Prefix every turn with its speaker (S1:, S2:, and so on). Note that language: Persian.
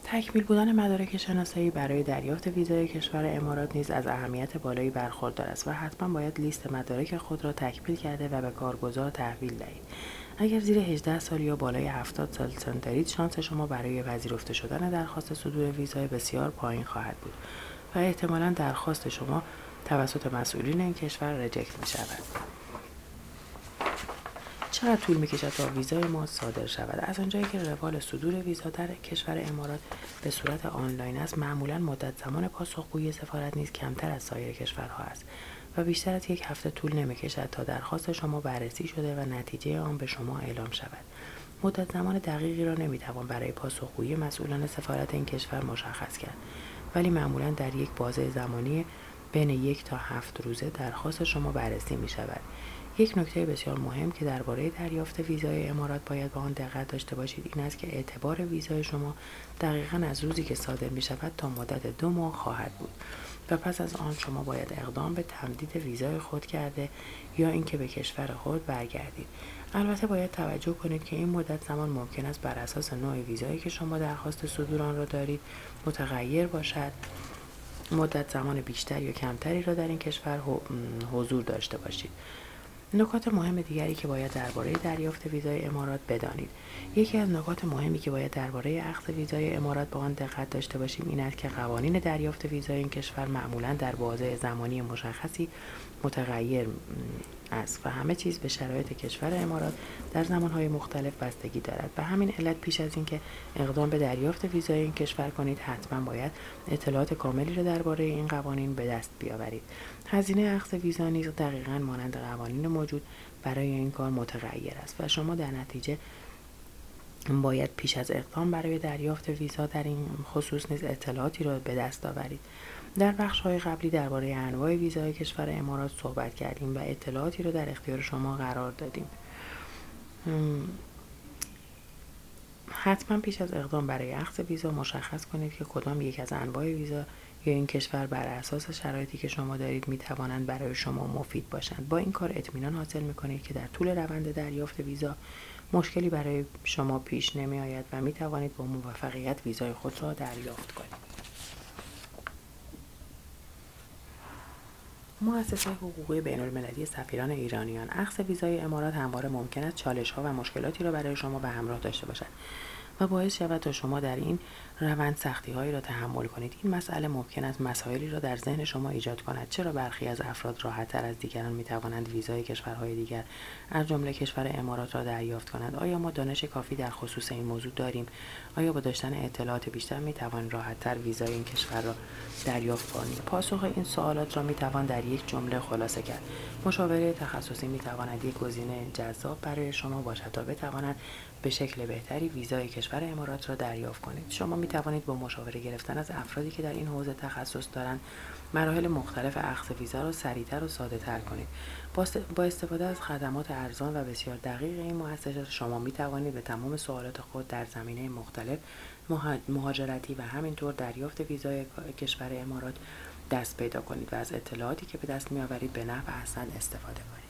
S1: تکمیل بودن مدارک شناسایی برای دریافت ویزای کشور امارات نیز از اهمیت بالایی برخوردار است و حتما باید لیست مدارک خود را تکمیل کرده و به کارگزار تحویل دهید. اگر زیر 18 سال یا بالای 70 سال سن دارید، شانس شما برای پذیرفته شدن درخواست صدور ویزای بسیار پایین خواهد بود و احتمالاً درخواست شما توسط مسئولین این کشور ریجکت می شود. چقدر طول می‌کشد تا ویزای ما صادر شود؟ از آنجایی که روال صدور ویزا در کشور امارات به صورت آنلاین است، معمولاً مدت زمان پاسخگویی سفارت نیز کمتر از سایر کشورها است و بیشتر از یک هفته طول نمی‌کشد تا درخواست شما بررسی شده و نتیجه آن به شما اعلام شود. مدت زمان دقیقی را نمی‌توان برای پاسخگویی مسئولان سفارت این کشور مشخص کرد، ولی معمولاً در یک بازه زمانی بین 1 تا 7 روزه درخواست شما بررسی می‌شود. یک نکته بسیار مهم که درباره دریافت ویزای امارات باید به آن دقت داشته باشید این است که اعتبار ویزای شما دقیقاً از روزی که صادر می شود تا مدت 2 ماه خواهد بود و پس از آن شما باید اقدام به تمدید ویزای خود کرده یا اینکه به کشور خود برگردید. البته باید توجه کنید که این مدت زمان ممکن است بر اساس نوع ویزایی که شما درخواست صدور آن را دارید متغیر باشد. مدت زمان بیشتر یا کمتری را در این کشور حضور داشته باشید. نکات مهم دیگری که باید درباره دریافت ویزای امارات بدانید. یکی از نکات مهمی که باید درباره اخذ ویزای امارات به آن دقت داشته باشیم این است که قوانین دریافت ویزای این کشور معمولاً در بازه زمانی مشخصی متغیر است و همه چیز به شرایط کشور امارات در زمانهای مختلف بستگی دارد. به همین علت پیش از اینکه اقدام به دریافت ویزای این کشور کنید حتما باید اطلاعات کاملی را درباره این قوانین به دست بیاورید. هزینه اخذ ویزا نیز دقیقاً مانند قوانین موجود برای این کار متغیر است و شما در نتیجه باید پیش از اقدام برای دریافت ویزا در این خصوص نیز اطلاعاتی را به دست آورید. در بخش‌های قبلی درباره انواع ویزای کشور امارات صحبت کردیم و اطلاعاتی را در اختیار شما قرار دادیم. حتما پیش از اقدام برای اخذ ویزا مشخص کنید که کدام یک از انواع ویزا یا این کشور بر اساس شرایطی که شما دارید میتوانند برای شما مفید باشند. با این کار اطمینان حاصل میکنید که در طول روند دریافت ویزا مشکلی برای شما پیش نمی آید و می توانید با موفقیت ویزای خود را دریافت کنید. مؤسسه حقوقی بین‌المللی سفیران ایرانیان: اخذ ویزای امارات همواره ممکن است چالش‌ها و مشکلاتی را برای شما به همراه داشته باشد و باعث شود تا شما در این روند سختی‌هایی را تحمل کنید. این مسئله ممکن است مسائلی را در ذهن شما ایجاد کند. چرا برخی از افراد راحت‌تر از دیگران می‌توانند ویزای کشورهای دیگر از جمله کشور امارات را دریافت کنند؟ آیا ما دانش کافی در خصوص این موضوع داریم؟ آیا با داشتن اطلاعات بیشتر می‌توان راحت‌تر ویزای این کشور را دریافت کنیم؟ پاسخ این سوالات را می‌توان در یک جمله خلاصه کرد. مشاوره تخصصی می‌تواند یک گزینه جذاب برای شما باشد تا بتواند به شکل بهتری ویزای کشور امارات را دریافت کنید. شما می توانید با مشاوره گرفتن از افرادی که در این حوزه تخصص دارند مراحل مختلف اخذ ویزا را سریعتر و ساده‌تر کنید. با استفاده از خدمات ارزان و بسیار دقیق این مؤسسه شما می توانید به تمام سوالات خود در زمینه مختلف مهاجرتی و همینطور دریافت ویزای کشور امارات دست پیدا کنید و از اطلاعاتی که به دست می آورید به نفع احسن استفاده کنید.